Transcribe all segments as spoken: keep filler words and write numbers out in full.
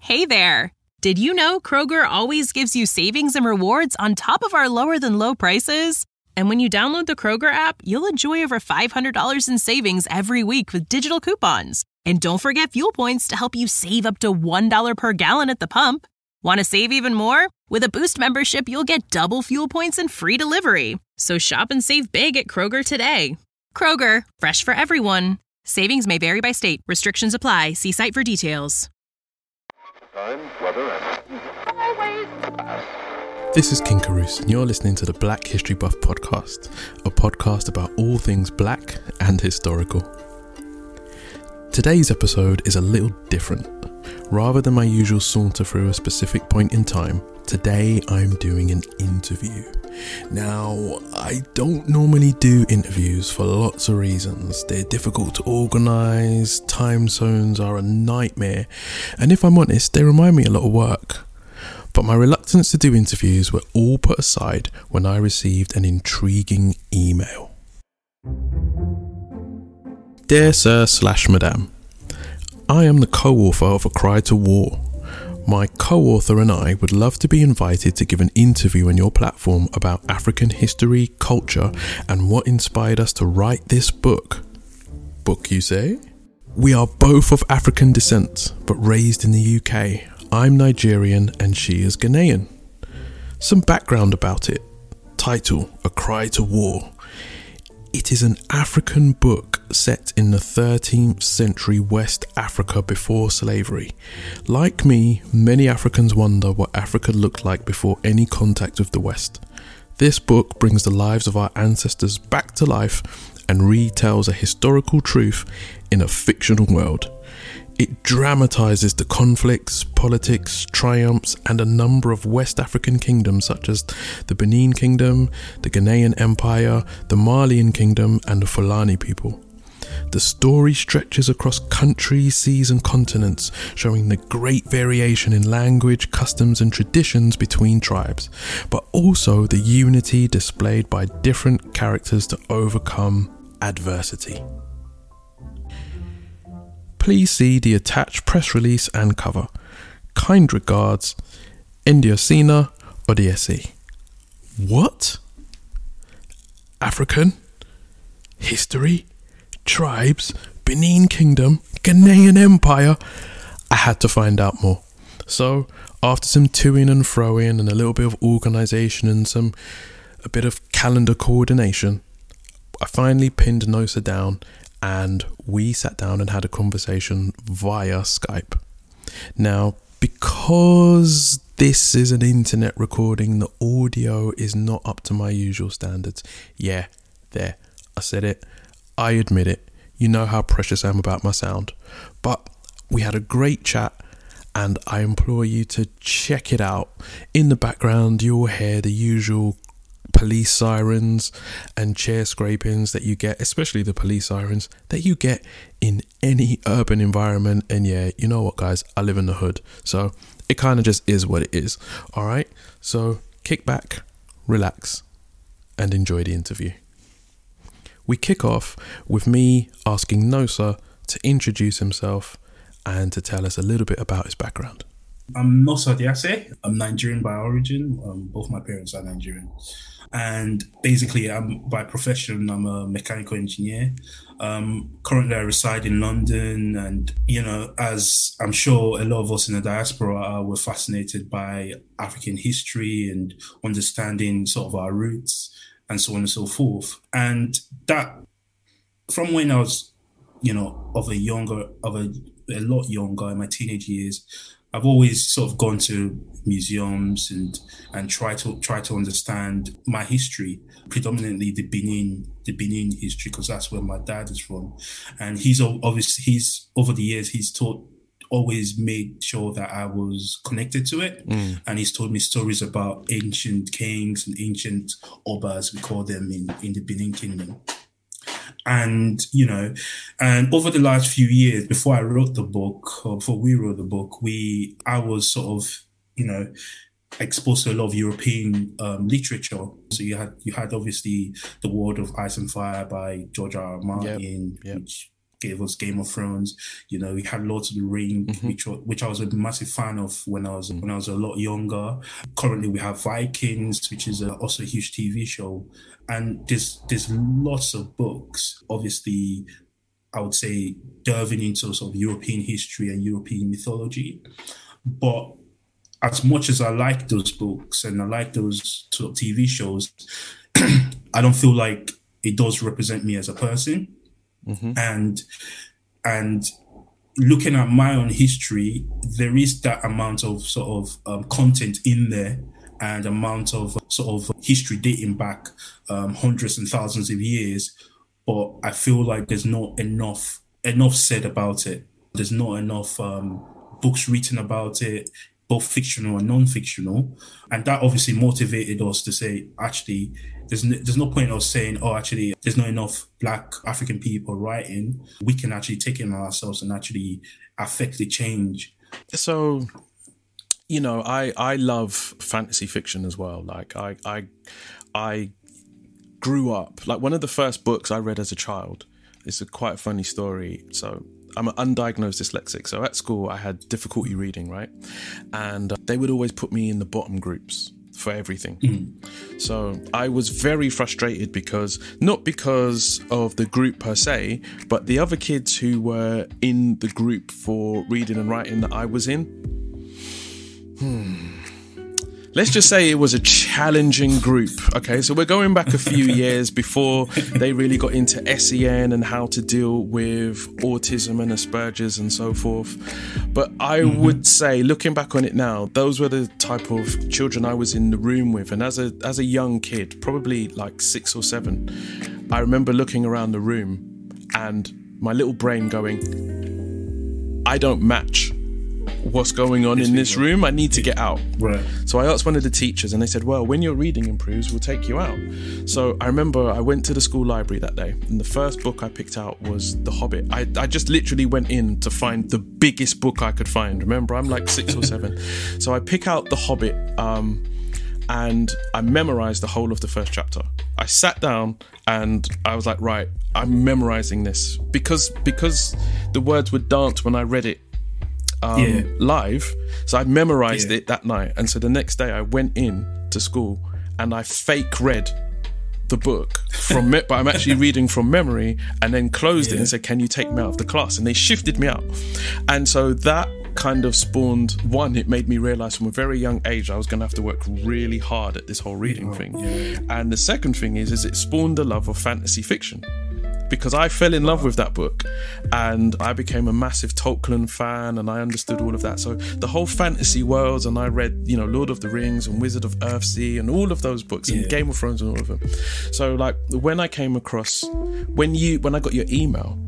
Hey there! Did you know Kroger always gives you savings and rewards on top of our lower-than-low prices? And when you download the Kroger app, you'll enjoy over five hundred dollars in savings every week with digital coupons. And don't forget fuel points to help you save up to one dollar per gallon at the pump. Want to save even more? With a Boost membership, you'll get double fuel points and free delivery. So shop and save big at Kroger today. Kroger, fresh for everyone. Savings may vary by state. Restrictions apply. See site for details. Time, weather, and... This is King Carouse, and you're listening to the Black History Buff podcast, a podcast about all things black and historical. Today's episode is a little different. Rather than my usual saunter through a specific point in time, today I'm doing an interview. Now, I don't normally do interviews for lots of reasons. They're difficult to organise, time zones are a nightmare, and if I'm honest, they remind me a lot of work. But my reluctance to do interviews were all put aside when I received an intriguing email. Dear Sir slash Madame, I am the co-author of A Cry to War. My co-author and I would love to be invited to give an interview on your platform about African history, culture, and what inspired us to write this book. Book, you say? We are both of African descent, but raised in the U K. I'm Nigerian and she is Ghanaian. Some background about it. Title, A Cry to War. It is an African book set in the thirteenth century West Africa before slavery. Like me, many Africans wonder what Africa looked like before any contact with the West. This book brings the lives of our ancestors back to life and retells a historical truth in a fictional world. It dramatises the conflicts, politics, triumphs, and a number of West African kingdoms such as the Benin Kingdom, the Ghanaian Empire, the Malian Kingdom, and the Fulani people. The story stretches across countries, seas, and continents, showing the great variation in language, customs, and traditions between tribes, but also the unity displayed by different characters to overcome adversity. Please see the attached press release and cover. Kind regards, Ndiosina Odiesi. What? African? History? Tribes? Benin Kingdom? Ghanaian Empire? I had to find out more. So, after some toing and froing and a little bit of organisation and some a bit of calendar coordination, I finally pinned Nosa down and we sat down and had a conversation via Skype. Now, because this is an internet recording, the audio is not up to my usual standards. Yeah, there, I said it. I admit it. You know how precious I am about my sound. But we had a great chat and I implore you to check it out. In the background, you'll hear the usual police sirens and chair scrapings that you get, especially the police sirens that you get in any urban environment. And yeah, you know what, guys, I live in the hood, so it kind of just is what it is. All right, so kick back, relax, and enjoy the interview. We kick off with me asking Nosa to introduce himself and to tell us a little bit about his background. I'm Nosa Odiesi. I'm Nigerian by origin. Um, both my parents are Nigerian. And basically, I'm by profession, I'm a mechanical engineer. Um, currently, I reside in London. And, you know, as I'm sure a lot of us in the diaspora are, we're fascinated by African history and understanding sort of our roots and so on and so forth. And that, from when I was, you know, of a younger, of a, a lot younger in my teenage years, I've always sort of gone to museums and and try to try to understand my history, predominantly the Benin the Benin history, because that's where my dad is from, and he's obviously he's over the years he's taught always made sure that I was connected to it, mm. and he's told me stories about ancient kings and ancient obas, we call them in in the Benin Kingdom. And, you know, and over the last few years, before I wrote the book, or before we wrote the book, we, I was sort of, you know, exposed to a lot of European um, literature. So you had, you had obviously The World of Ice and Fire by George R. R. Martin, yep, yep. which gave us Game of Thrones. You know, we had Lords of the Ring, mm-hmm. which which I was a massive fan of when I was mm-hmm. when I was a lot younger. Currently, we have Vikings, which is a, also a huge T V show, and there's there's lots of books. Obviously, I would say delving into sort of European history and European mythology, but as much as I like those books and I like those sort of T V shows, I don't feel like it does represent me as a person. Mm-hmm. And and looking at my own history, there is that amount of sort of um, content in there and amount of sort of history dating back um, hundreds and thousands of years. But I feel like there's not enough enough said about it. There's not enough um, books written about it, both fictional and non-fictional. And that obviously motivated us to say, actually, there's no, there's no point of saying, oh, actually, there's not enough Black African people writing. We can actually take it on ourselves and actually affect the change. So, you know, I, I love fantasy fiction as well. Like, I, I, I grew up, like one of the first books I read as a child, it's a quite a funny story. So I'm an undiagnosed dyslexic. So at school, I had difficulty reading, right? And uh, they would always put me in the bottom groups for everything. Mm. So I was very frustrated because, not because of the group per se, but the other kids who were in the group for reading and writing that I was in. Hmm. Let's just say it was a challenging group. Okay, so we're going back a few years before they really got into S E N and how to deal with autism and Asperger's and so forth. But I mm-hmm. would say, looking back on it now, those were the type of children I was in the room with. And as a as a young kid, probably like six or seven, I remember looking around the room and my little brain going, I don't match what's going on in this room. I need to get out. Right. So I asked one of the teachers and they said, well, when your reading improves, we'll take you out. So I remember I went to the school library that day and the first book I picked out was The Hobbit. I, I just literally went in to find the biggest book I could find. Remember, I'm like six or seven. So I pick out The Hobbit um, and I memorized the whole of the first chapter. I sat down and I was like, right, I'm memorizing this because because the words would dance when I read it Um, yeah. live, so I memorized yeah. it that night, and so the next day I went in to school and I fake read the book from me- but I'm actually reading from memory, and then closed yeah. it and said, can you take me out of the class? And they shifted me out. And so that kind of spawned, one, it made me realize from a very young age I was going to have to work really hard at this whole reading yeah. thing. Yeah. And the second thing is is it spawned a love of fantasy fiction, because I fell in love with that book and I became a massive Tolkien fan and I understood all of that. So the whole fantasy worlds, and I read, you know, Lord of the Rings and Wizard of Earthsea and all of those books and yeah. Game of Thrones and all of them. So like when I came across, when you, when I got your email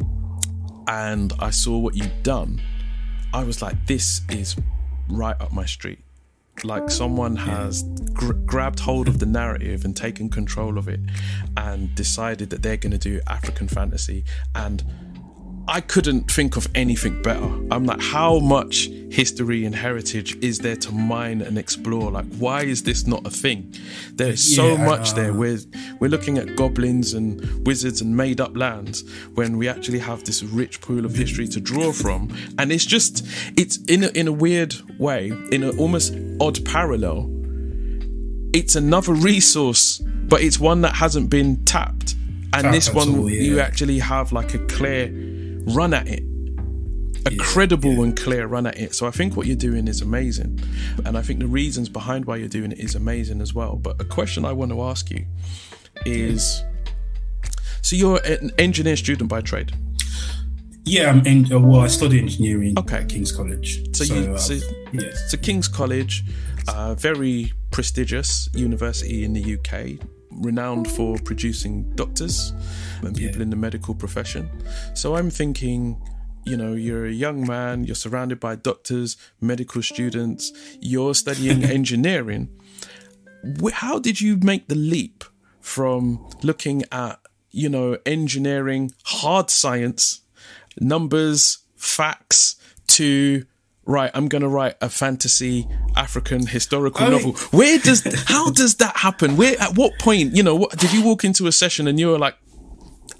and I saw what you'd done, I was like, this is right up my street. Like someone has gr- grabbed hold of the narrative and taken control of it and decided that they're going to do African fantasy. And I couldn't think of anything better. I'm like, how much history and heritage is there to mine and explore? Like, why is this not a thing? There's so yeah, much there. We're, we're looking at goblins and wizards and made up lands when we actually have this rich pool of history to draw from. And it's just, it's in a, in a weird way, in an almost odd parallel, it's another resource, but it's one that hasn't been tapped. And Tap this one, all, yeah. you actually have like a clear run at it, a yeah, credible yeah. and clear run at it. So I think what you're doing is amazing, and I think the reasons behind why you're doing it is amazing as well. But a question I want to ask you is, so you're an engineer student by trade? Yeah, I'm in, well, I study engineering okay. at King's College. So, so, you, uh, so, yeah. so King's College, uh, very prestigious university in the U K, renowned for producing doctors and people yeah. in the medical profession. So I'm thinking, you know, you're a young man, you're surrounded by doctors, medical students, you're studying engineering. How did you make the leap from looking at, you know, engineering, hard science, numbers, facts, to right, I'm going to write a fantasy African historical I novel. Mean, Where does, how does that happen? Where, at what point, you know, what, did you walk into a session and you were like,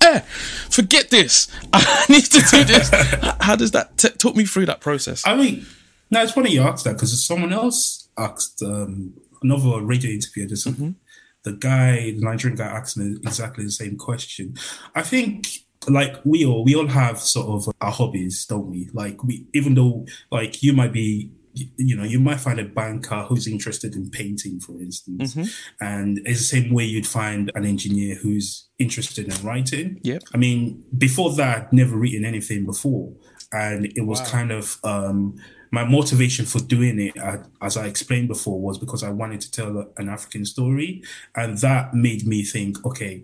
prepare. Forget this. I need to do this. How does that t- talk me through that process? I mean, no, it's funny you asked that because someone else asked um, another radio interview. This, mm-hmm. The guy, the Nigerian guy, asked me exactly the same question. I think, like we all, we all have sort of our hobbies, don't we? Like we, even though, like you might be. You know, you might find a banker who's interested in painting, for instance, mm-hmm. and it's the same way you'd find an engineer who's interested in writing. Yep. I mean, before that, I'd never written anything before, and it was wow. kind of um, my motivation for doing it, uh, as I explained before, was because I wanted to tell an African story, and that made me think, okay,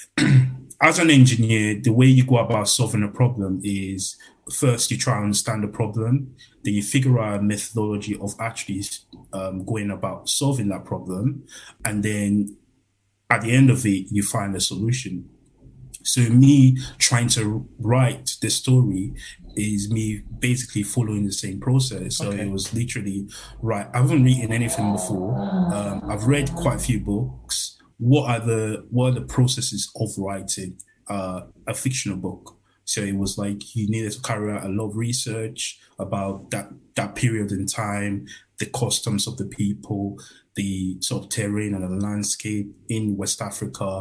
as an engineer, the way you go about solving a problem is first you try to understand the problem, then you figure out a methodology of actually um, going about solving that problem, and then at the end of it, you find a solution. So me trying to write the story is me basically following the same process. So okay. It was literally, right, I haven't written anything before. Um, I've read quite a few books. What are the what are the processes of writing uh, a fictional book? So it was like you needed to carry out a lot of research about that, that period in time, the customs of the people, the sort of terrain and the landscape in West Africa.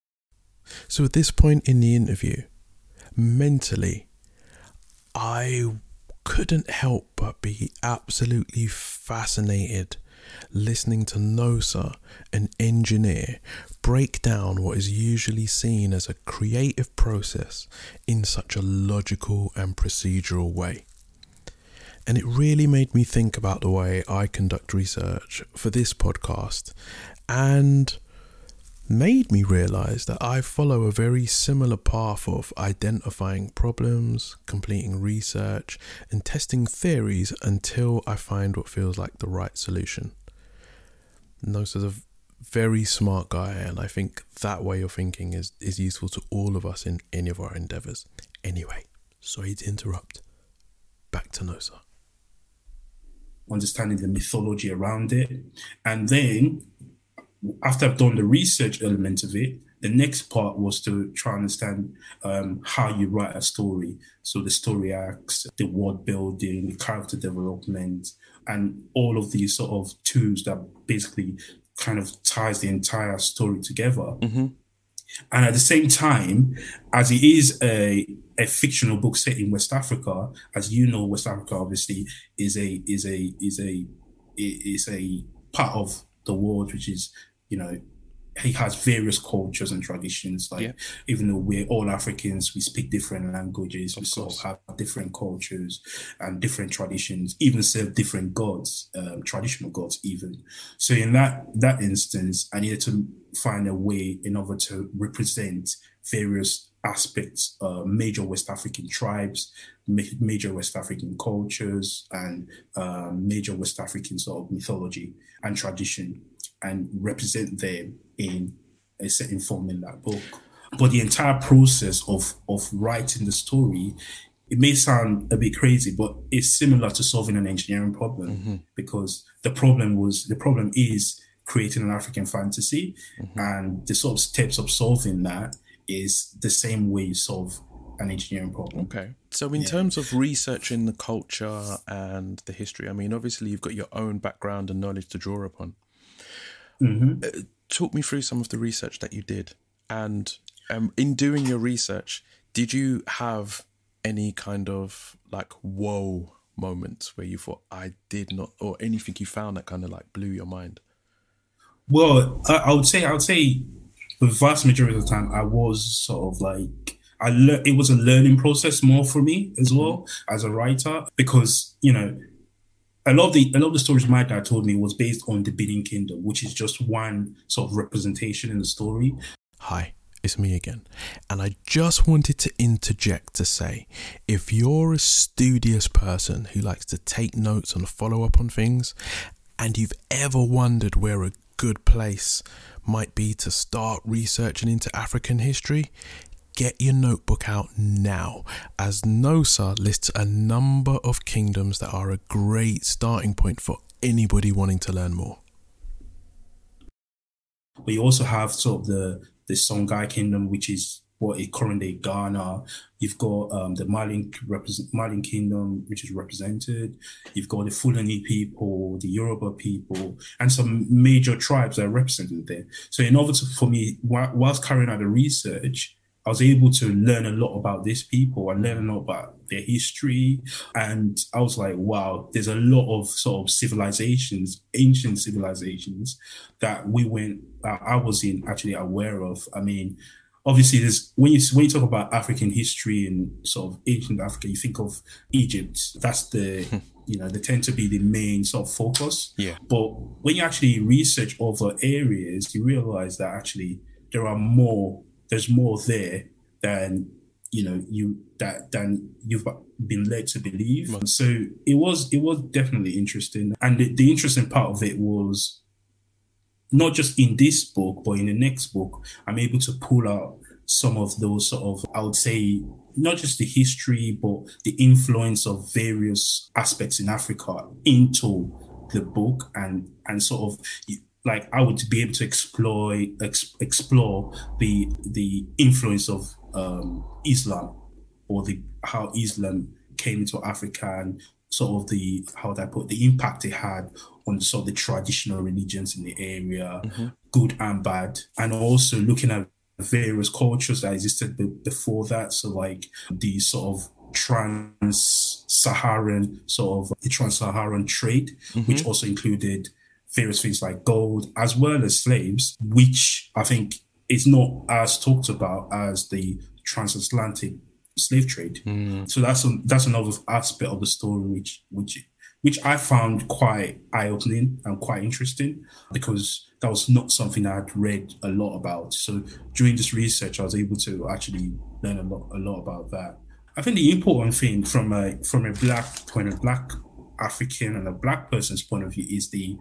So at this point in the interview, mentally, I couldn't help but be absolutely fascinated listening to Nosa, an engineer, break down what is usually seen as a creative process in such a logical and procedural way. And it really made me think about the way I conduct research for this podcast, and made me realise that I follow a very similar path of identifying problems, completing research, and testing theories until I find what feels like the right solution. Nosa's a very smart guy, and I think that way of thinking is, is useful to all of us in any of our endeavours. Anyway, sorry to interrupt. Back to Nosa. Understanding the mythology around it. And then, after I've done the research element of it, the next part was to try and understand um, how you write a story. So the story arcs, the world building, the character development, and all of these sort of tools that basically kind of ties the entire story together. Mm-hmm. And at the same time, as it is a, a fictional book set in West Africa, as you know, West Africa obviously is a is a is a is a part of the world which is, you know, he has various cultures and traditions. Like, yeah. Even though we're all Africans, we speak different languages, of we course. Sort of have different cultures and different traditions, even serve different gods, um, traditional gods even. So in that that instance, I needed to find a way in order to represent various aspects, uh, major West African tribes, ma- major West African cultures, and uh, major West African sort of mythology and tradition, and represent them in a certain form in that book. But the entire process of of writing the story, it may sound a bit crazy, but it's similar to solving an engineering problem, mm-hmm. because the problem was the problem is creating an African fantasy, mm-hmm. and the sort of steps of solving that is the same way you solve an engineering problem. Okay. So in yeah. terms of researching the culture and the history, I mean, obviously you've got your own background and knowledge to draw upon. Mm-hmm. Uh, talk me through some of the research that you did. And um, in doing your research, did you have any kind of like, whoa moments where you thought, I did not, or anything you found that kind of like blew your mind? Well, I, I would say, I would say the vast majority of the time I was sort of like, I le- it was a learning process more for me as well as a writer, because, you know, a lot of the a lot of the stories my dad told me was based on the Benin Kingdom, which is just one sort of representation in the story. Hi, it's me again. And I just wanted to interject to say, if you're a studious person who likes to take notes and follow up on things, and you've ever wondered where a good place might be to start researching into African history, get your notebook out now, as Nosa lists a number of kingdoms that are a great starting point for anybody wanting to learn more. But you also have sort of the, the Songhai kingdom, which is what is current day Ghana. You've got um, the Malian, represent, Malian Kingdom, which is represented. You've got the Fulani people, the Yoruba people, and some major tribes that are represented there. So in order to, for me, whilst carrying out the research, I was able to learn a lot about these people and learn a lot about their history. And I was like, wow, there's a lot of sort of civilizations, ancient civilizations that we went, uh, I was in actually aware of. I mean, obviously, there's when you when you talk about African history and sort of ancient Africa, you think of Egypt. That's the you know they tend to be the main sort of focus. Yeah. But when you actually research other areas, you realize that actually there are more. There's more there than you know you that than you've been led to believe. Mm-hmm. So it was it was definitely interesting, and the, the interesting part of it was not just in this book, but in the next book, I'm able to pull out some of those sort of, I would say, not just the history, but the influence of various aspects in Africa into the book, and and sort of. Like I would be able to explore ex- explore the the influence of um, Islam, or the how Islam came into Africa, and sort of the how that put the impact it had on sort of the traditional religions in the area, mm-hmm. good and bad, and also looking at various cultures that existed b- before that. So like the sort of trans-Saharan sort of the trans-Saharan trade, mm-hmm. which also included various things like gold, as well as slaves, which I think is not as talked about as the transatlantic slave trade. Mm. So that's a, that's another aspect of the story which which which I found quite eye-opening and quite interesting, because that was not something I'd read a lot about. So during this research, I was able to actually learn a lot a lot about that. I think the important thing from a from a black point of black African and a black person's point of view is the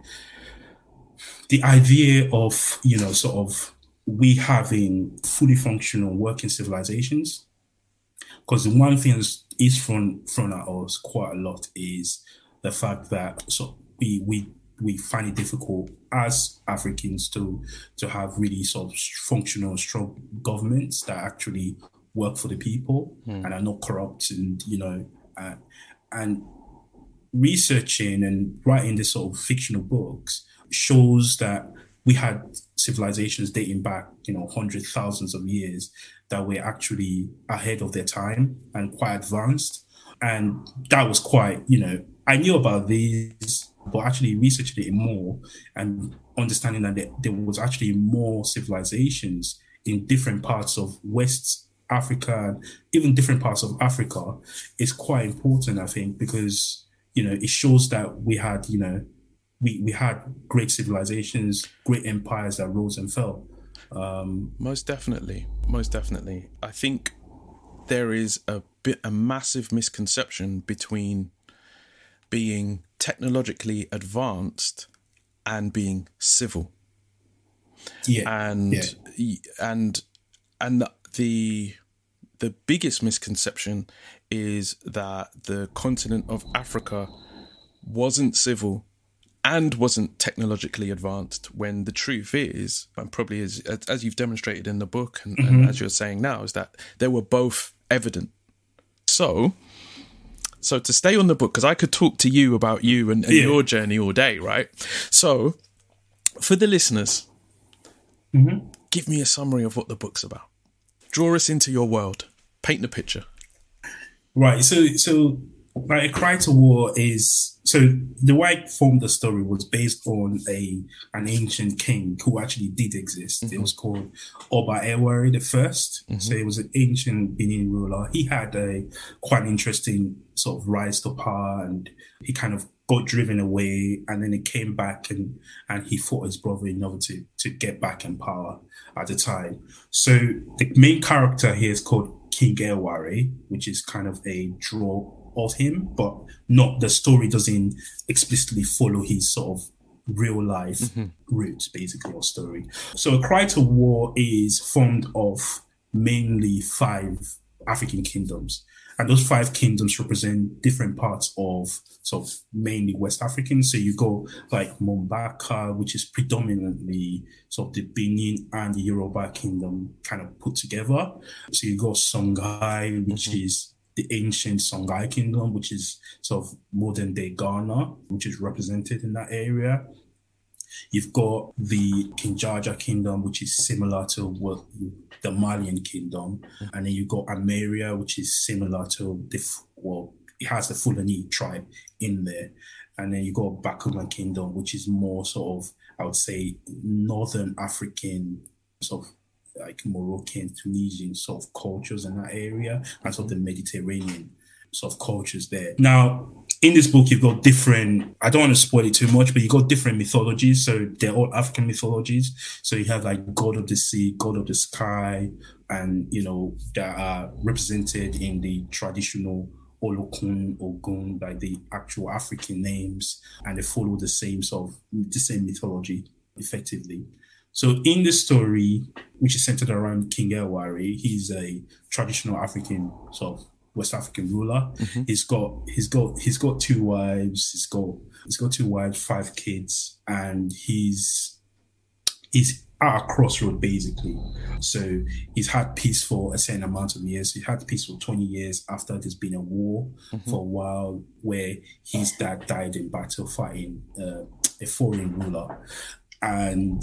the idea of, you know, sort of we having fully functional working civilizations. Because the one thing that is thrown, thrown at us quite a lot is the fact that so we we we find it difficult as Africans to to have really sort of functional, strong governments that actually work for the people mm. and are not corrupt, and, you know, uh, and researching and writing this sort of fictional books shows that we had civilizations dating back, you know, hundreds, thousands of years that were actually ahead of their time and quite advanced. And that was quite, you know, I knew about these, but actually researching it more and understanding that there was actually more civilizations in different parts of West Africa, and even different parts of Africa, is quite important, I think, because, you know, it shows that we had, you know, we, we had great civilizations, great empires that rose and fell. Um, most definitely, most definitely. I think there is a bit, a massive misconception between being technologically advanced and being civil. Yeah. And, yeah. and, and the, the biggest misconception is that the continent of Africa wasn't civil and wasn't technologically advanced, when the truth is, and probably is, as you've demonstrated in the book and, mm-hmm. and as you're saying now, is that they were both evident. So, so to stay on the book, because I could talk to you about you and, and yeah. your journey all day, right? So, for the listeners, mm-hmm. give me a summary of what the book's about. Draw us into your world. Paint the picture. Right. So, so like, A Cry to War is, so the way I formed the story was based on a an ancient king who actually did exist. Mm-hmm. It was called Oba Ewari the First. Mm-hmm. So it was an ancient Benin ruler. He had a quite interesting sort of rise to power, and he kind of got driven away, and then he came back and and he fought his brother in order to to get back in power at the time. So the main character here is called King Ewari, which is kind of a draw of him, but not, the story doesn't explicitly follow his sort of real life mm-hmm. route, basically, or story. So A Cry to War is formed of mainly five African kingdoms. And those five kingdoms represent different parts of sort of mainly West African. So you go like Mombaka, which is predominantly sort of the Benin and the Yoruba kingdom kind of put together. So you go Songhai, which mm-hmm. is the ancient Songhai kingdom, which is sort of modern day Ghana, which is represented in that area. You've got the Kinjaja kingdom, which is similar to what the Malian kingdom. Mm-hmm. And then you've got Ameria, which is similar to the, well, it has the Fulani tribe in there. And then you got Bakuma kingdom, which is more sort of, I would say, Northern African, sort of like Moroccan, Tunisian sort of cultures in that area, and sort of the Mediterranean sort of cultures there. Now, in this book, you've got different, I don't want to spoil it too much, but you've got different mythologies. So they're all African mythologies. So you have like God of the sea, God of the sky, and, you know, that are represented in the traditional Olokun, Ogun, like the actual African names, and they follow the same sort of, the same mythology effectively. So in the story, which is centered around King Ewari, he's a traditional African sort of West African ruler. Mm-hmm. He's got he's got he's got two wives. He's got he's got two wives, five kids, and he's he's at a crossroad basically. So he's had peace for a certain amount of years. He had peace for twenty years after there's been a war mm-hmm. for a while where his dad died in battle fighting uh, a foreign ruler, and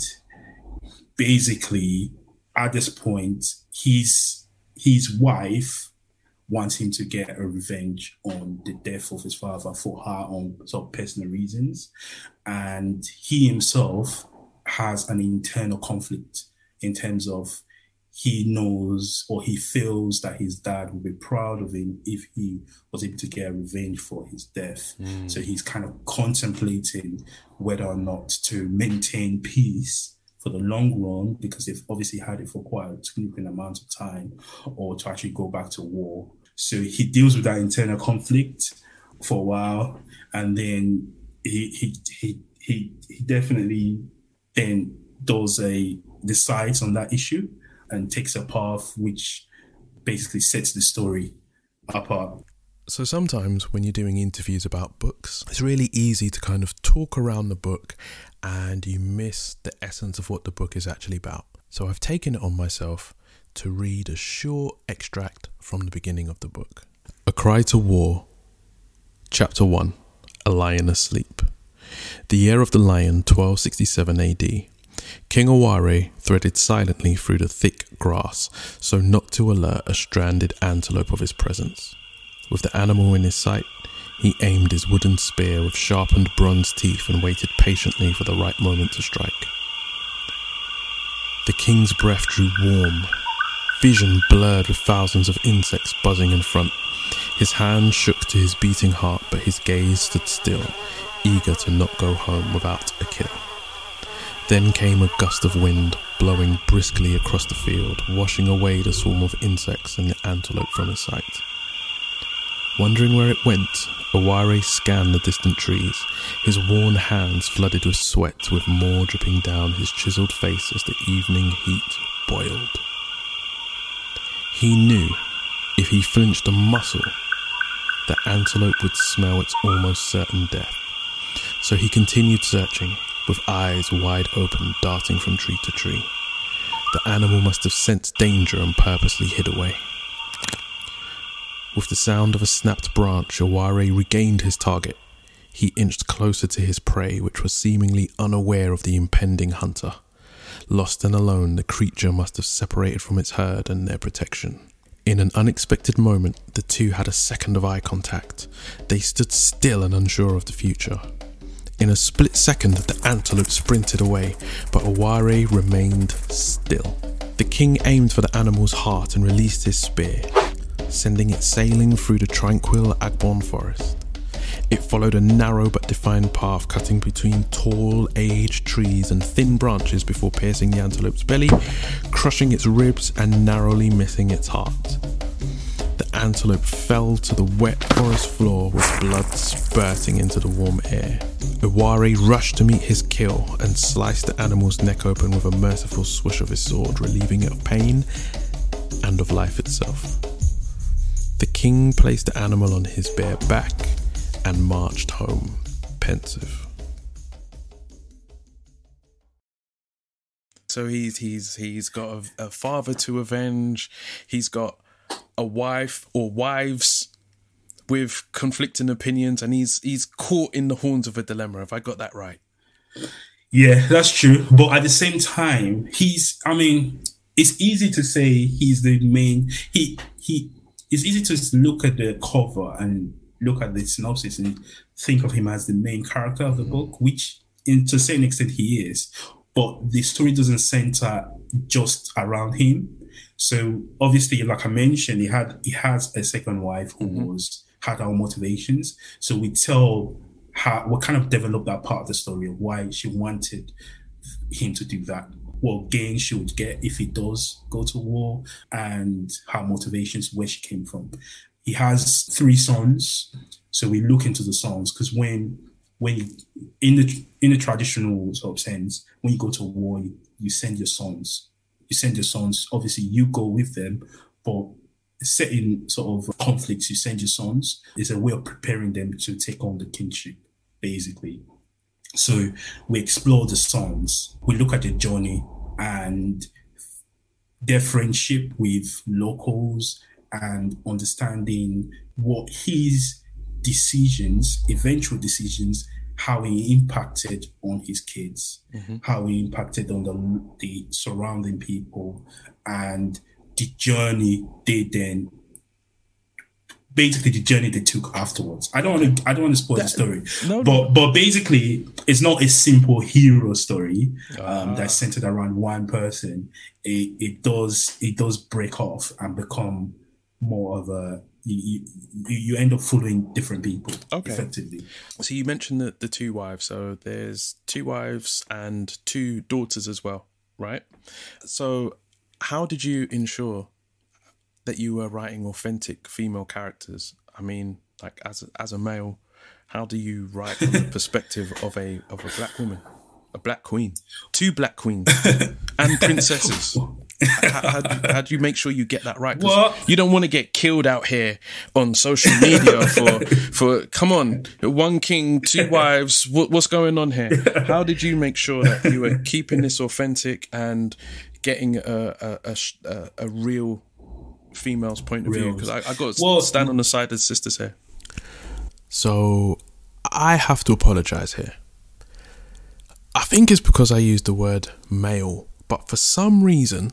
basically at this point, his his wife wants him to get a revenge on the death of his father for her own sort of personal reasons. And he himself has an internal conflict in terms of he knows or he feels that his dad would be proud of him if he was able to get a revenge for his death. Mm. So he's kind of contemplating whether or not to maintain peace for the long run, because they've obviously had it for quite a significant amount of time, or to actually go back to war. So he deals with that internal conflict for a while, and then he he he he, he definitely then does a decides on that issue and takes a path which basically sets the story apart. So sometimes when you're doing interviews about books, it's really easy to kind of talk around the book and you miss the essence of what the book is actually about. So I've taken it on myself to read a short extract from the beginning of the book. A Cry to War, Chapter one, A Lion Asleep. The year of the lion, twelve sixty-seven A D. King Ewari threaded silently through the thick grass so not to alert a stranded antelope of his presence. With the animal in his sight, he aimed his wooden spear with sharpened bronze teeth and waited patiently for the right moment to strike. The king's breath drew warm, vision blurred with thousands of insects buzzing in front. His hand shook to his beating heart, but his gaze stood still, eager to not go home without a kill. Then came a gust of wind, blowing briskly across the field, washing away the swarm of insects and the antelope from his sight. Wondering where it went, Ewari scanned the distant trees, his worn hands flooded with sweat, with more dripping down his chiselled face as the evening heat boiled. He knew if he flinched a muscle, the antelope would smell its almost certain death. So he continued searching, with eyes wide open, darting from tree to tree. The animal must have sensed danger and purposely hid away. With the sound of a snapped branch, Ewari regained his target. He inched closer to his prey, which was seemingly unaware of the impending hunter. Lost and alone, the creature must have separated from its herd and their protection. In an unexpected moment, the two had a second of eye contact. They stood still and unsure of the future. In a split second, the antelope sprinted away, but Ewari remained still. The king aimed for the animal's heart and released his spear, sending it sailing through the tranquil Agbon forest. It followed a narrow but defined path cutting between tall, aged trees and thin branches before piercing the antelope's belly, crushing its ribs and narrowly missing its heart. The antelope fell to the wet forest floor with blood spurting into the warm air. Ewari rushed to meet his kill and sliced the animal's neck open with a merciful swish of his sword, relieving it of pain and of life itself. The king placed the animal on his bare back and marched home, pensive. So he's he's he's got a, a father to avenge. He's got a wife or wives with conflicting opinions, and he's he's caught in the horns of a dilemma. Have I got that right? Yeah, that's true. But at the same time, he's, I mean, it's easy to say he's the main, he, he, it's easy to look at the cover and look at the synopsis and think of him as the main character of the book, which in, to a certain extent he is. But the story doesn't center just around him. So obviously, like I mentioned, he had, he has a second wife who mm-hmm. was, had our motivations. So we tell how, we kind of developed that part of the story of why she wanted him to do that, what gain she would get if he does go to war, and her motivations, where she came from. He has three sons, so we look into the sons, because when when you, in the in the traditional sort of sense, when you go to war, you, you send your sons. You send your sons. Obviously, you go with them, but certain sort of conflicts, you send your sons. It's a way of preparing them to take on the kingship, basically. So we explore the sons. We look at their journey and their friendship with locals, and understanding what his decisions, eventual decisions, how he impacted on his kids, mm-hmm. how he impacted on the, the surrounding people, and the journey they then, basically the journey they took afterwards. I don't want to, I don't want to spoil that, the story, no, but no. but basically it's not a simple hero story um, uh. that's centered around one person. It it does it does break off and become more of a, you you, you end up following different people, okay. effectively. So you mentioned the, the two wives. So there's two wives and two daughters as well, right? So how did you ensure that you were writing authentic female characters? I mean, like as a, as a male, how do you write from the perspective of a of a black woman, a black queen, two black queens, and princesses? how, how, do, how do you make sure you get that right? What? You don't want to get killed out here on social media for for come on, one king, two wives. What, what's going on here? How did you make sure that you were keeping this authentic and getting a a, a, a, a real female's point of view? Because I, I got to well, stand on the side of the sisters here. So I have to apologize here. I think it's because I used the word male, but for some reason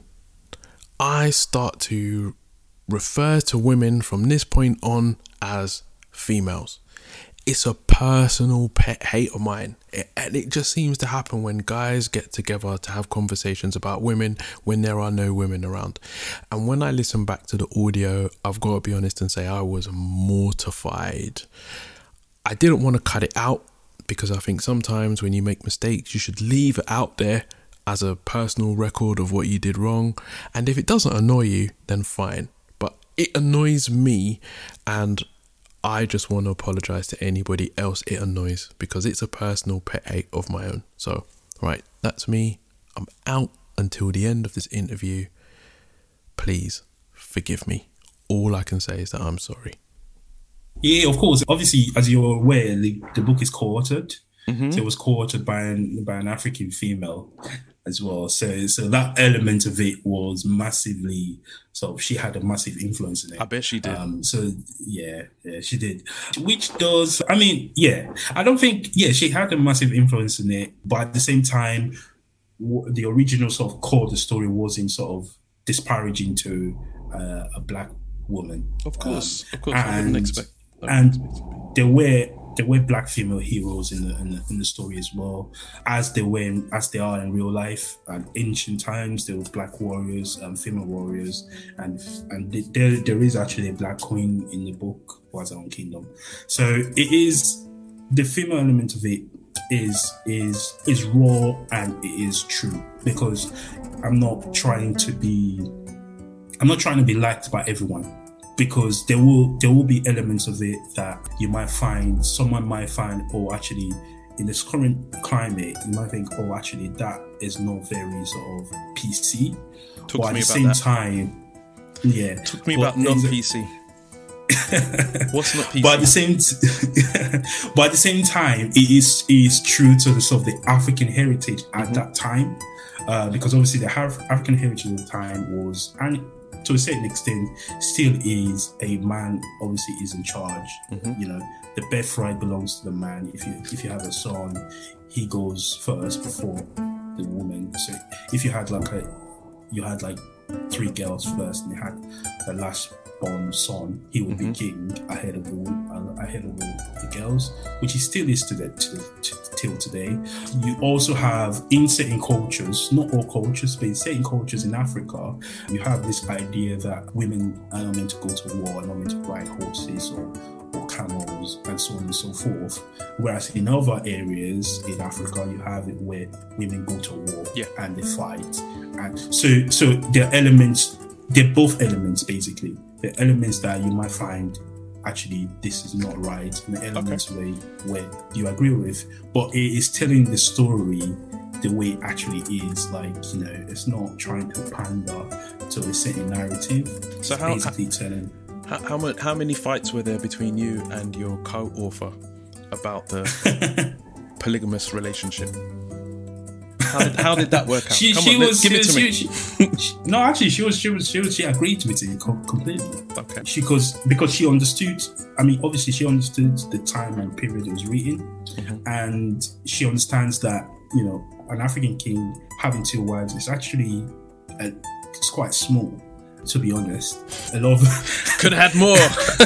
I start to refer to women from this point on as females. It's a personal pet hate of mine, it, and it just seems to happen when guys get together to have conversations about women when there are no women around. And when I listen back to the audio, I've got to be honest and say I was mortified. I didn't want to cut it out, because I think sometimes when you make mistakes, you should leave it out there as a personal record of what you did wrong. And if it doesn't annoy you, then fine. But it annoys me, and I just want to apologize to anybody else it annoys, because it's a personal pet hate of my own. So, right, that's me. I'm out until the end of this interview. Please forgive me. All I can say is that I'm sorry. Yeah, of course. Obviously, as you're aware, the, the book is co-authored. Mm-hmm. So it was co-authored by an, by an African female as well. So so that element of it was massively, sort of, she had a massive influence in it. I bet she did. Um, so yeah, yeah, she did. Which does, I mean, yeah, I don't think, yeah, she had a massive influence in it, but at the same time, the original sort of core of the story wasn't sort of disparaging to uh, a black woman. Of course, um, of course, and, I wouldn't expect. I and wouldn't expect. there were there were black female heroes in the, in the in the story as well, as they were in, as they are in real life. And ancient times, there were black warriors, um, female warriors, and and there there is actually a black queen in the book who has her own kingdom. So it is, the female element of it is is is raw and it is true, because I'm not trying to be I'm not trying to be liked by everyone. Because there will there will be elements of it that you might find, someone might find, oh, actually, in this current climate, you might think, oh, actually, that is not very sort of P C. Talk but to me at the about same that. time, yeah. Talk to me about not P C. What's not P C? But at the same, t- but at the same time, it is it is true to the sort of the African heritage at Mm-hmm. that time, uh, because obviously the Af- African heritage at the time was, and to a certain extent, still is, a man obviously is in charge. Mm-hmm. You know, the birthright belongs to the man. If you if you have a son, he goes first before the woman. So if you had like a, you had like three girls first, and you had the last born son, he would Mm-hmm. be king ahead of the uh, ahead of the, the girls, which he still is to the to, to, till today. You also have in certain cultures, not all cultures, but in certain cultures in Africa, you have this idea that women are not meant to go to war, are not meant to ride horses or or camels and so on and so forth. Whereas in other areas in Africa, you have it where women go to war Yeah. and they fight. And so so there are elements, they're both elements basically. The elements that you might find actually this is not right, and the elements Okay. where where you agree with, but it is telling the story the way it actually is. Like, you know, it's not trying to pander to a certain narrative. So it's how- basically telling. How, how, mu- how many fights were there between you and your co-author about the polygamous relationship? How did, how did that work out? She, Come she on, let's was, give it to she, me. she- she- no, actually, she was, she was, she was, she agreed with it com- completely. Okay. She, because because she understood. I mean, obviously, she understood the time and period it was written, Mm-hmm. and she understands that, you know, an African king having two wives is actually uh, it's quite small. To be honest, a lot of Could have had more.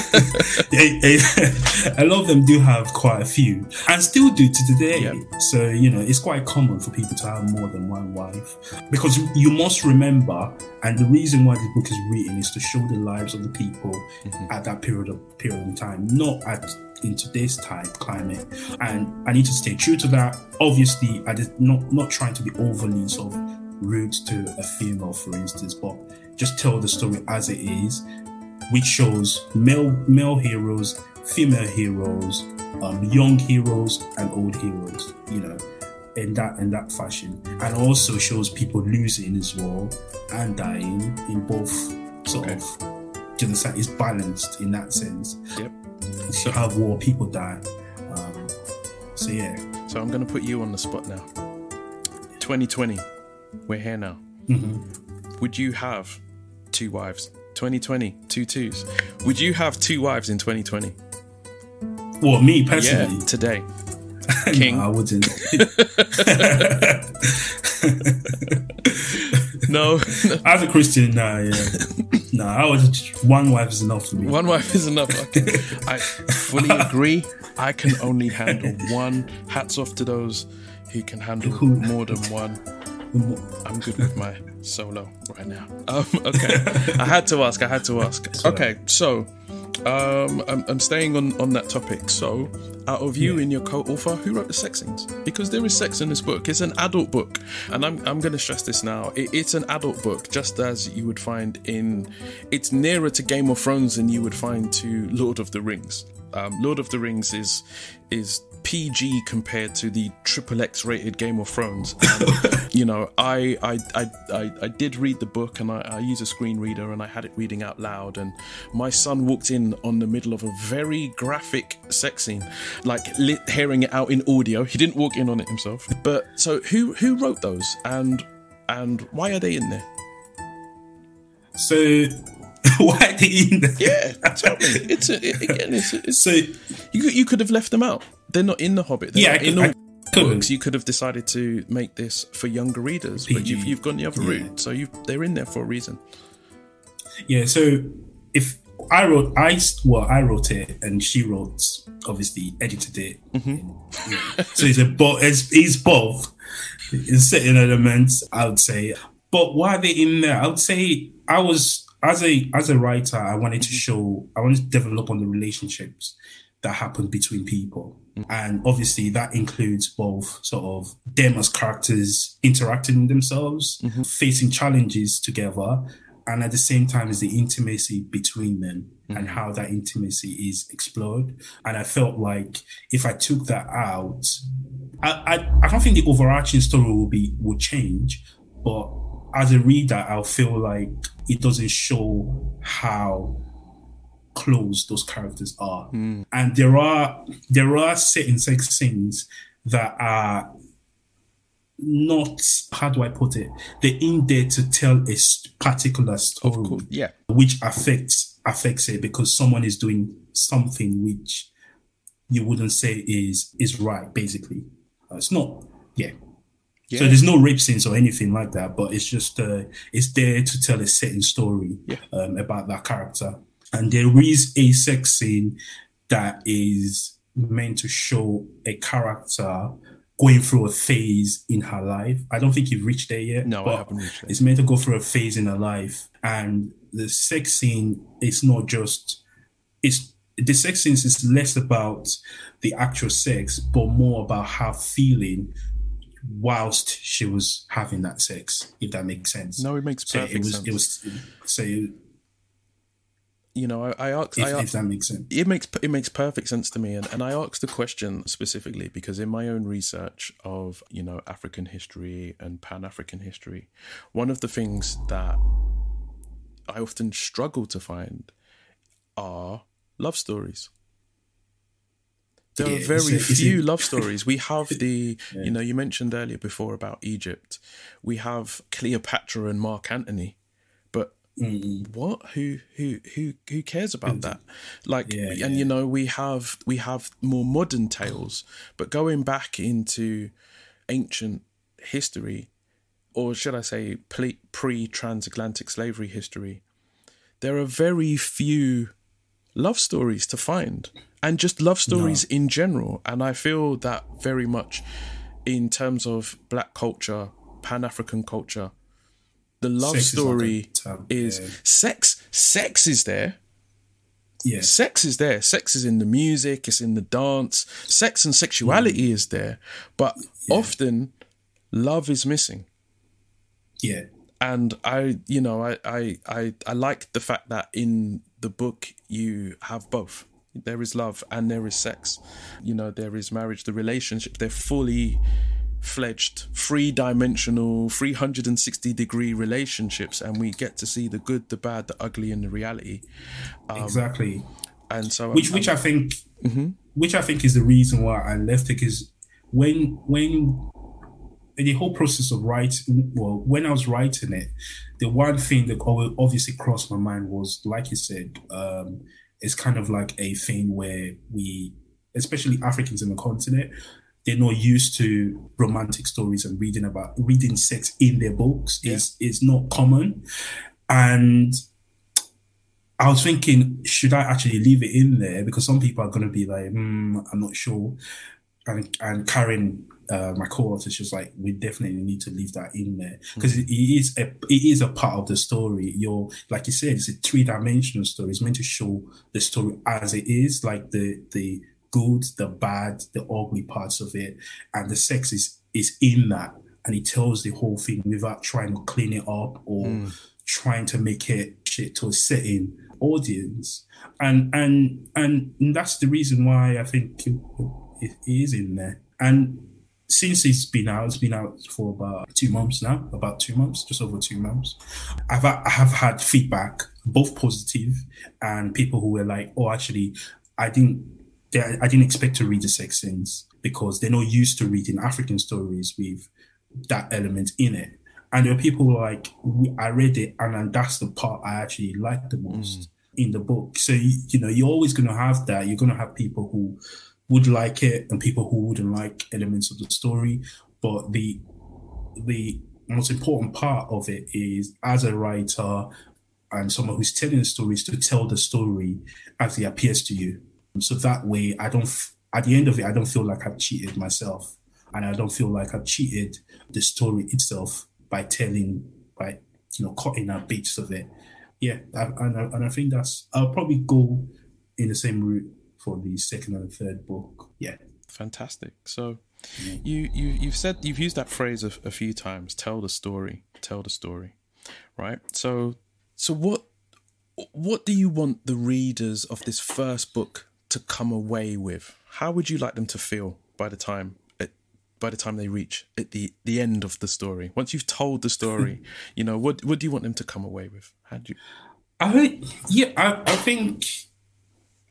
a, a, a lot of them do have quite a few, and still do to today. Yep. So, you know, it's quite common for people to have more than one wife, because you must remember, and the reason why this book is written is to show the lives of the people Mm-hmm. at that period of period of time, not at in today's time climate. And I need to stay true to that. Obviously, I did not not trying to be overly sort of rude to a female, for instance, but just tell the story as it is, which shows male male heroes, female heroes, um, young heroes, and old heroes. You know, in that in that fashion, and also shows people losing as well and dying in both sort Okay. of. Do you understand? It's balanced in that sense. Yep. So you have war, people die. Um, so yeah. So I'm going to put you on the spot now. twenty twenty, we're here now. Mm-hmm. Would you have two wives? twenty twenty, two twos. Would you have two wives in twenty twenty? Well, me Yeah, personally, today. King. no, I wouldn't. No, As a Christian, nah, yeah, nah. I would. One wife is enough for me. one wife is enough. Okay. I fully agree. I can only handle one. Hats off to those who can handle more than one. I'm good with my solo right now. Um, okay, I had to ask. I had to ask. Okay, so um, I'm, I'm staying on, on that topic. So, out of you Yeah. and your co-author, who wrote the sex scenes? Because there is sex in this book. It's an adult book, and I'm I'm going to stress this now. It, it's an adult book, just as you would find in. It's nearer to Game of Thrones than you would find to Lord of the Rings. Um, Lord of the Rings is is P G compared to the triple X rated Game of Thrones. And, you know, I I, I I I did read the book, and I, I use a screen reader, and I had it reading out loud, and my son walked in on the middle of a very graphic sex scene, like lit, hearing it out in audio. He didn't walk in on it himself. But so who who wrote those, and and why are they in there? So why are they in there? Yeah, tell me. It's a, it, again, it's, a, it's So you could, you could have left them out. They're not in The Hobbit. They're Yeah, not I in could- all I could've. books. You could have decided to make this for younger readers, but P G. you've, you've gone the other Yeah. route. So you they're in there for a reason. yeah, so if I wrote, I well, I wrote it, and she wrote, obviously edited it. Mm-hmm. And, yeah. So it's a both. It's, it's both. In certain elements, I would say. But why are they in there? I would say I was as a as a writer, I wanted to show, I wanted to develop on the relationships that happen between people. And obviously that includes both sort of them as characters interacting with themselves, facing challenges together, and at the same time is the intimacy between them and how that intimacy is explored. And I felt like if I took that out, I, I, I don't think the overarching story will be will change, but as a reader, I'll feel like it doesn't show how close those characters are. Mm. And there are there are certain sex scenes that are not, how do I put it? They're in there to tell a particular story, of course, yeah, which affects affects it because someone is doing something which you wouldn't say is is right. Basically, uh, it's not. Yeah. yeah. So there's no rape scenes or anything like that, but it's just uh, it's there to tell a certain story yeah. um, about that character. And there is a sex scene that is meant to show a character going through a phase in her life. I don't think you've reached there yet. No, but I haven't reached there. It's meant to go through a phase in her life. And the sex scene is not just... it's the sex scene is less about the actual sex, but more about her feeling whilst she was having that sex, if that makes sense. No, it makes perfect so it was, sense. It was, so it, you know, I, I asked, if, I asked, if that makes sense. It makes it makes perfect sense to me, and, and I asked the question specifically because in my own research of, you know, African history and Pan-African history, one of the things that I often struggle to find are love stories. There yeah, are very it's a, it's few a, love stories. We have the, yeah. you know, you mentioned earlier before about Egypt. We have Cleopatra and Mark Antony, but mm-hmm. what? Who? Who? Who? Who cares about that? Like, yeah, and yeah. you know, we have we have more modern tales, but going back into ancient history, or should I say, pre-transatlantic slavery history, there are very few love stories to find, and just love stories no. in general. And I feel that very much in terms of Black culture, Pan-African culture, the love sex story is, like is yeah. sex. Sex is there. Yeah. Sex is there. Sex is in the music. It's in the dance. Sex and sexuality mm. is there, but yeah. often love is missing. Yeah. And I, you know, I, I, I, I like the fact that in the book you have both. There is love and there is sex. You know, there is marriage, the relationship. They're fully fledged, three-dimensional, three hundred sixty degree relationships, and we get to see the good, the bad, the ugly, and the reality. Um, exactly. And so, which, I'm, which I'm, I think, mm-hmm. which I think is the reason why I left it, because when when. the whole process of writing, well, when I was writing it, the one thing that obviously crossed my mind was, like you said, um, it's kind of like a thing where we, especially Africans in the continent, they're not used to romantic stories and reading about reading sex in their books. Yeah. Is is not common. And I was thinking, should I actually leave it in there? Because some people are going to be like, hmm, I'm not sure. And, and Karen, uh, my co-author, she's like, we definitely need to leave that in there because mm. it, it is a it is a part of the story. You're like you said, it's a three-dimensional story. It's meant to show the story as it is, like the the good, the bad, the ugly parts of it, and the sex is is in that, and it tells the whole thing without trying to clean it up or mm. trying to make it shit to a certain audience. And and and that's the reason why I think it, it is in there. And since it's been out, it's been out for about two months now, about two months, just over two months. I've I have had feedback, both positive and people who were like, "Oh, actually, I didn't, I didn't expect to read the sex scenes because they're not used to reading African stories with that element in it." And there are people who are like, "I read it, and that's the part I actually liked the most mm. in the book." So you, you know, you're always going to have that. You're going to have people who would like it and people who wouldn't like elements of the story. But the the most important part of it is, as a writer and someone who's telling the stories, to tell the story as it appears to you. So that way, I don't, at the end of it, I don't feel like I've cheated myself, and I don't feel like I've cheated the story itself by telling, by, you know, cutting out bits of it. Yeah, I, and, I, and I think that's, I'll probably go in the same route for the second and third book. Yeah. Fantastic. So yeah. you, you, you've said, you've used that phrase a, a few times, tell the story, tell the story, right? So, so what, what do you want the readers of this first book to come away with? How would you like them to feel by the time, at, by the time they reach at the, the end of the story? Once you've told the story, you know, what, what do you want them to come away with? How do you? I think, yeah, I, I think,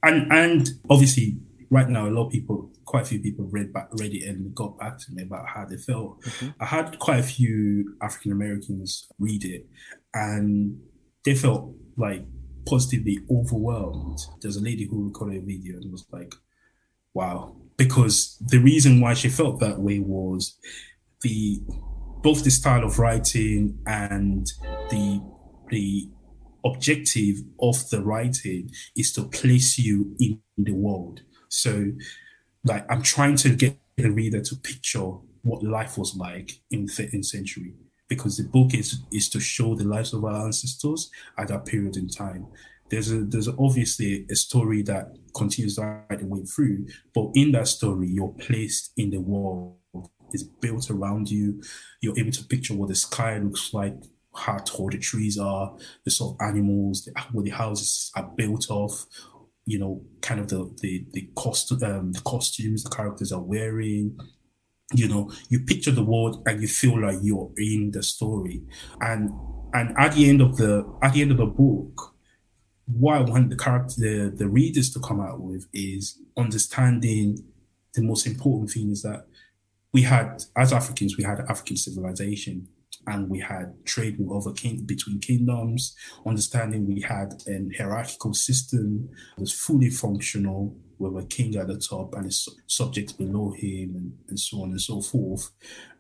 and and obviously right now a lot of people, quite a few people read back, read it and got back to me about how they felt. Mm-hmm. I had quite a few African Americans read it, and they felt like positively overwhelmed. There's a lady who recorded a video and was like, "Wow." Because the reason why she felt that way was the both the style of writing and the the objective of the writing is to place you in the world. So, like, I'm trying to get the reader to picture what life was like in the thirteenth century, because the book is is to show the lives of our ancestors at that period in time. There's a there's obviously a story that continues right the way through, but in that story, you're placed in the world. It's built around you. You're able to picture what the sky looks like, how tall the trees are, the sort of animals, the, what the houses are built of. You know, kind of the the the cost um, the costumes the characters are wearing. You know, you picture the world and you feel like you're in the story. And and at the end of the at the end of the book, what I want the character, the, the readers to come out with is understanding the most important thing is that we had, as Africans, we had African civilization, and we had trade with other king between kingdoms, understanding we had an hierarchical system that was fully functional with a king at the top and his subjects below him, and, and so on and so forth.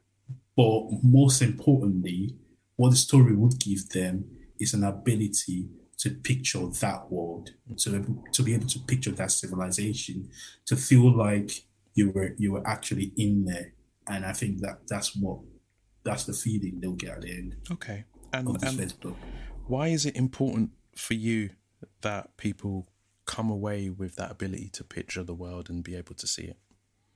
But most importantly, what the story would give them is an ability to picture that world, to, to be able to picture that civilization, to feel like you were you were actually in there. And I think that that's what that's the feeling they'll get at the end. Okay. And, and why is it important for you that people come away with that ability to picture the world and be able to see it?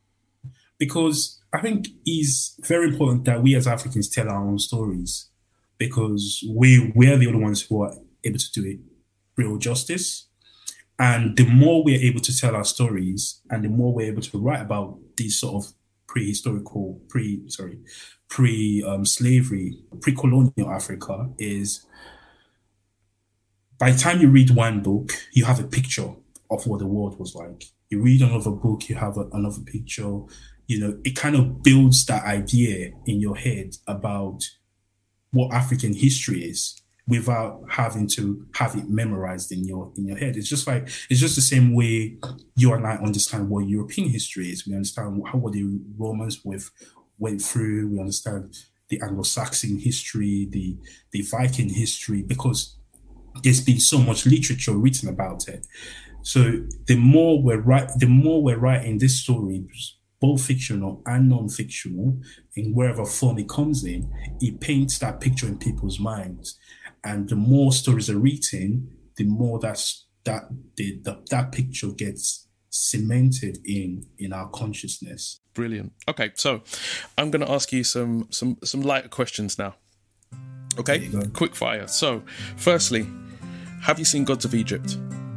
Because I think it's very important that we as Africans tell our own stories, because we we're the only ones who are able to do it real justice. And the more we're able to tell our stories, and the more we're able to write about these sort of prehistorical, pre sorry, pre um, slavery, pre-colonial Africa, is by the time you read one book, you have a picture of what the world was like. You read another book, you have a, another picture. You know, it kind of builds that idea in your head about what African history is, without having to have it memorized in your in your head. It's just like it's just the same way you and I understand what European history is. We understand how what the Romans with went through. We understand the Anglo-Saxon history, the the Viking history, because there's been so much literature written about it. So the more we're right, the more we're writing this story, both fictional and non-fictional, in wherever form it comes in, it paints that picture in people's minds. And the more stories are written, the more that's, that the, the, that picture gets cemented in in our consciousness. Brilliant. Okay, so I'm going to ask you some some some lighter questions now. Okay, quick fire. So, firstly, have you seen Gods of Egypt?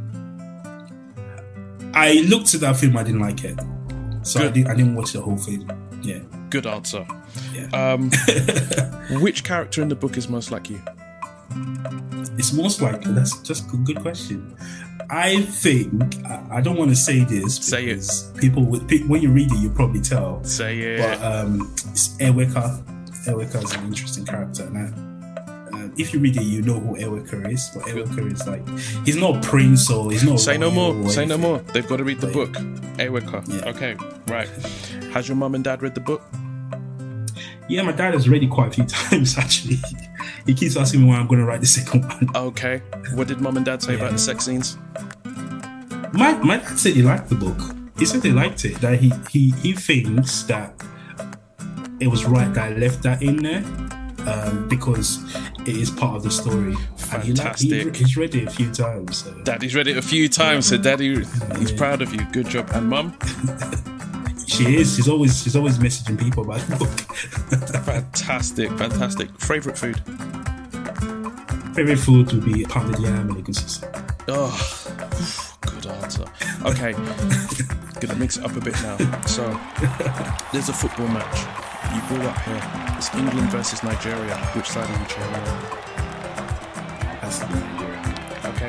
I looked at that film. I didn't like it, so I didn't, I didn't watch the whole thing. Yeah. Good answer. Yeah. Um, which character in the book is most like you? It's most likely. That's just a good question. I think I, I don't want to say this. Say it. People would when you read it, you probably tell. Say it. But um, it's Eweka. Eweka is an interesting character. And I, uh, if you read it, you know who Eweka is. But Eweka is like, he's not a prince or he's not. Say no more. Say no more. They've got to read the but, book. Eweka. Yeah. Okay. Right. Has your mum and dad read the book? Yeah, my dad has read it quite a few times, actually. He keeps asking me when I'm going to write the second one. Okay. What did mum and dad say yeah. about the sex scenes? My my dad said he liked the book. He said he liked it. That he, he, he thinks that it was right that I left that in there um, because it is part of the story. Fantastic. And he, he, he's read it a few times. So. Daddy's read it a few times, so Daddy, he's yeah. proud of you. Good job. And mum? She is. She's always she's always messaging people about the book. Fantastic, fantastic. Favourite food? Favourite food would be pounded yam and egusi soup. Oh, good answer. Okay, gonna mix it up a bit now. So, there's a football match. You grew up here. It's England versus Nigeria. Which side are you cheering on? That's Nigeria. Okay.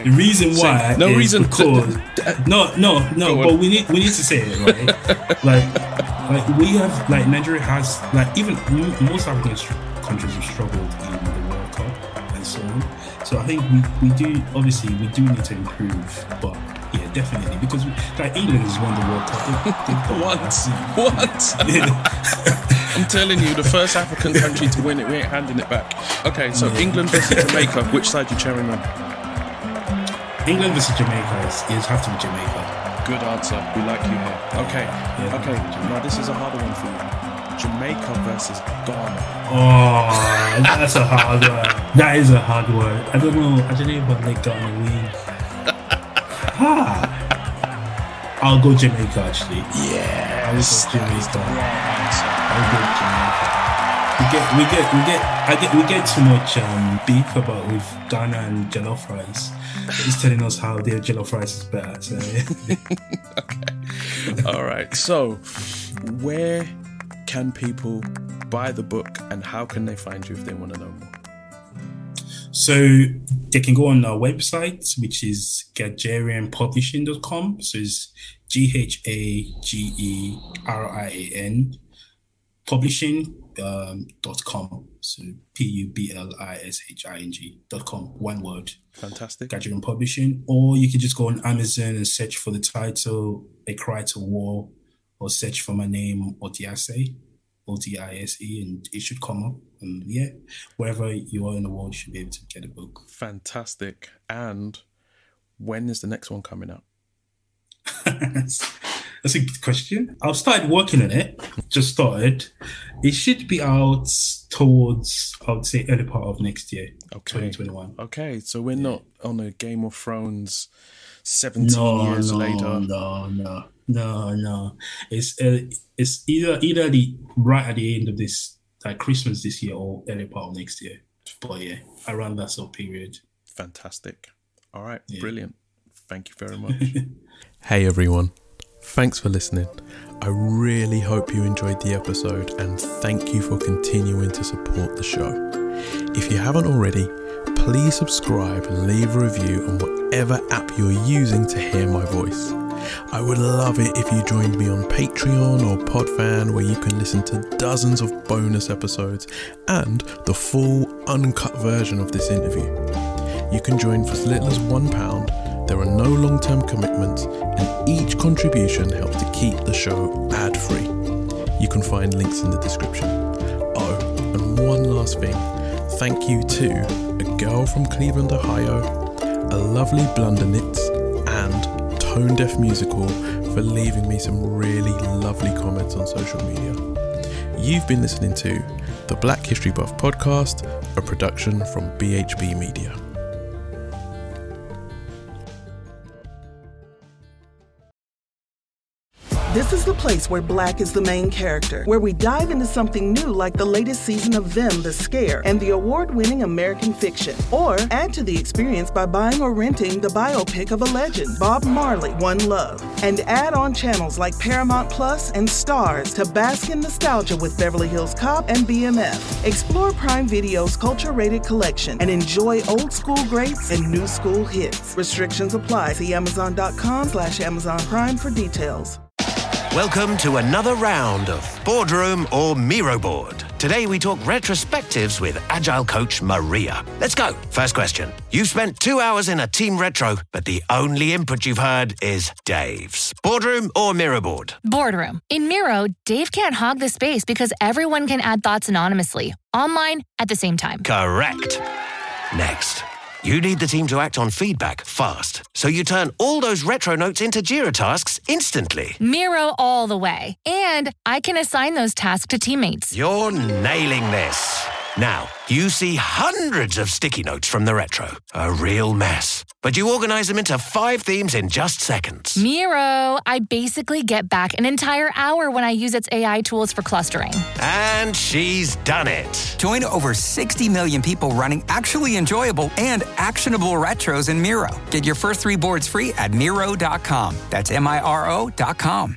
The reason why so, no is reason because to, no, no, no. But we need we need to say it right. like, like we have like Nigeria has like even most African countries have struggled in the World Cup and so on. So I think we, we do obviously we do need to improve, but yeah, definitely because we, like England has won the World Cup. They, they Once, once. I'm telling you, the first African country to win it, we ain't handing it back. Okay, so yeah. England versus Jamaica. Which side you cheering on? England versus Jamaica is, is have to be Jamaica. Good answer. We like you here. Okay, yeah, okay. Now this is a harder one for you. Jamaica versus Ghana. Oh, that's a hard one. That is a hard one. I don't know. I don't know if I'll let Ghana win. ah. I'll go Jamaica actually. Yeah, I'll go Jamaica. I'll go Jamaica. We get, we get, we get. I get, we get too much um, beef about with Ghana and jollof rice. It's telling us how their jollof rice is better. So. Okay. All right. So, where can people buy the book, and how can they find you if they want to know more? So they can go on our website, which is gagerian publishing dot com. So it's G H A G E R I A N publishing um, dot com. So P U B L I S H I N G dot com. One word. Fantastic. Gagerian Publishing. Or you can just go on Amazon and search for the title, A Cry to War, or search for my name, Odiase, O D I S E, and it should come up. And yeah, wherever you are in the world, you should be able to get a book. Fantastic. And when is the next one coming out? That's a good question. I've started working on it. Just started. It should be out towards, I would say, early part of next year, okay. twenty twenty-one. Okay, so we're yeah. not on a Game of Thrones seventeen no, years no, later. No, no, no, no. It's uh, it's either either the right at the end of this, like Christmas this year, or early part of next year. But yeah, around that sort of period. Fantastic. All right, yeah. Brilliant. Thank you very much. Hey everyone, thanks for listening. I really hope you enjoyed the episode, and thank you for continuing to support the show. If you haven't already, please subscribe and leave a review on whatever app you're using to hear my voice. I would love it if you joined me on Patreon or Podfan, where you can listen to dozens of bonus episodes and the full uncut version of this interview. You can join for as little as one pound. There are no long-term commitments, and each contribution helps to keep the show ad-free. You can find links in the description. Oh, and one last thing. Thank you to a girl from Cleveland, Ohio, a lovely Blundernits, and Tone Deaf Musical for leaving me some really lovely comments on social media. You've been listening to the Black History Buff podcast, a production from B H B Media. This is the place where Black is the main character, where we dive into something new like the latest season of Them, The Scare, and the award-winning American Fiction. Or add to the experience by buying or renting the biopic of a legend, Bob Marley, One Love. And add on channels like Paramount Plus and Stars to bask in nostalgia with Beverly Hills Cop and B M F. Explore Prime Video's culture-rated collection and enjoy old school greats and new school hits. Restrictions apply. See Amazon.com slash Amazon Prime for details. Welcome to another round of Boardroom or Miro Board. Today we talk retrospectives with Agile coach Maria. Let's go. First question. You've spent two hours in a team retro, but the only input you've heard is Dave's. Boardroom or Miro Board? Boardroom. In Miro, Dave can't hog the space because everyone can add thoughts anonymously, online, at the same time. Correct. Next. You need the team to act on feedback fast, so you turn all those retro notes into Jira tasks instantly. Miro all the way. And I can assign those tasks to teammates. You're nailing this. Now, you see hundreds of sticky notes from the retro. A real mess. But you organize them into five themes in just seconds. Miro, I basically get back an entire hour when I use its A I tools for clustering. And she's done it. Join over sixty million people running actually enjoyable and actionable retros in Miro. Get your first three boards free at Miro dot com. That's M I R O dot com.